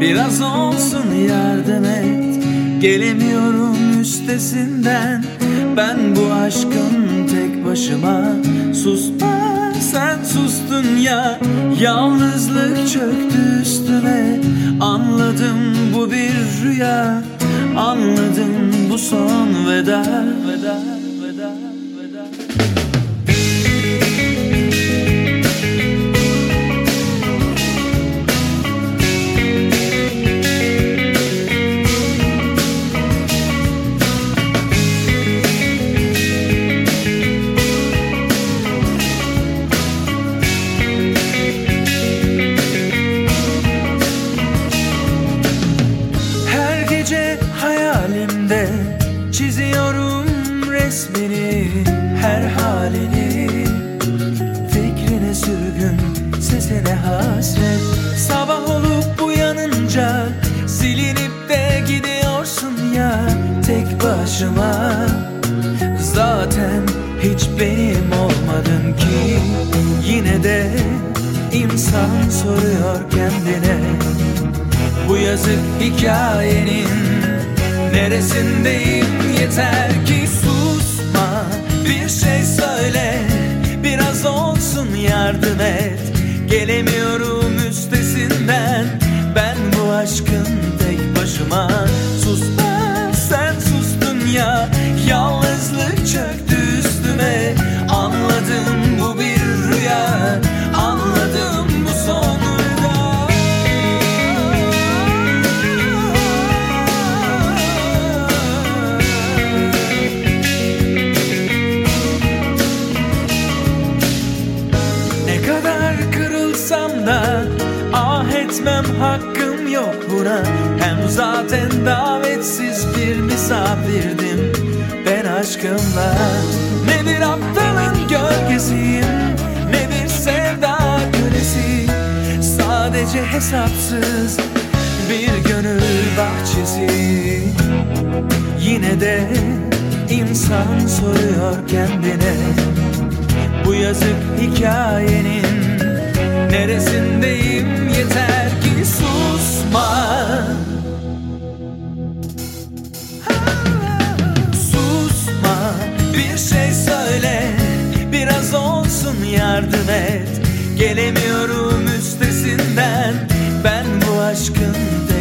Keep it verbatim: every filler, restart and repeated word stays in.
Biraz olsun yardım et, gelemiyorum üstesinden. Ben bu aşkın tek başıma. Susma sen sustun ya, yalnızlık çöktü üstüme. Anladım bu bir rüya, anladım bu son veda. Veda, veda, veda. Hayalimde çiziyorum resmini, her halini. Fikrine sürgün, sesine hasret. Sabah olup uyanınca silinip de gidiyorsun ya tek başıma. Zaten hiç benim olmadın ki. Yine de insan soruyor kendine, bu yazık hikayenin neresindeyim? Yeter ki susma, bir şey söyle, biraz olsun yardım et. Gelemiyorum üstesinden, ben bu aşkın tek başıma. Susma sen sustun ya, yalnızlık çöktü üstüme. Anladım bu bir rüya, anladım bu son veda. Da ah etmem, hakkım yok buna. Hem zaten davetsiz bir misafirdim ben aşkımla. Ne bir aptalın gölgesiyim, ne bir sevda kölesi. Sadece hesapsız bir gönül bahçesi. Yine de insan soruyor kendine, bu yazık hikayenin neresindeyim? Yeter ki susma. Susma, bir şey söyle, biraz olsun yardım et. Gelemiyorum üstesinden, ben bu aşkın